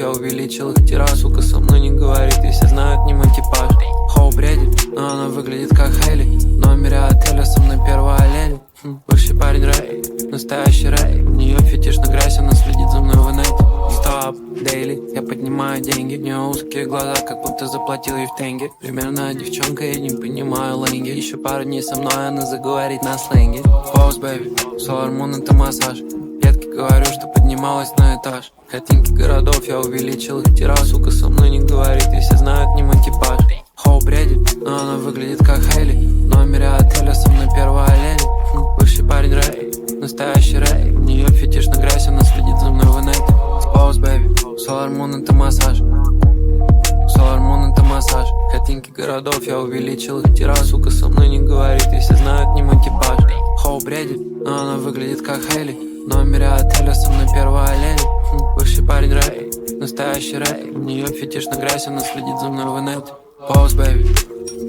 я увеличил их тираж. Сука со мной не говорит, и все знают не мой типаж. Хоу бредит, но она выглядит как Хейли. В номере отеля со мной первая леди. Бывший парень Рэй, настоящий Рэй. У нее фетиш на грязь, она следит за мной в инете. Стоп, дейли, я поднимаю деньги. У нее узкие глаза, как будто заплатил ей в тенге. Примерная девчонка, я не понимаю лэнги. Еще пару дней со мной, она заговорит на сленге. Pose, baby, солармон это массаж. Детки говорю, что поднималась на этаж. Картинки городов, я увеличил их тираж. Сука со мной не говорит, и все знают не мой типаж. Хоу бредит, но она выглядит как Хейли. В номере отеля со мной первая леди. Бывший парень Рэй, настоящий Рэй. У нее фетиш на грязь, она следит за мной в инете. Pose, baby, солармон это массаж. Солармон это массаж. Картинки городов, я увеличил их тираж. Сука со мной не говорит, и все знают не мой типаж. Хоу бредит, но она выглядит как Хейли. В номере отеля со мной первая леди. Бывший парень Рэй, настоящий Рэй. У нее фетиш на грязь, она следит за мной в инете. Pose, baby.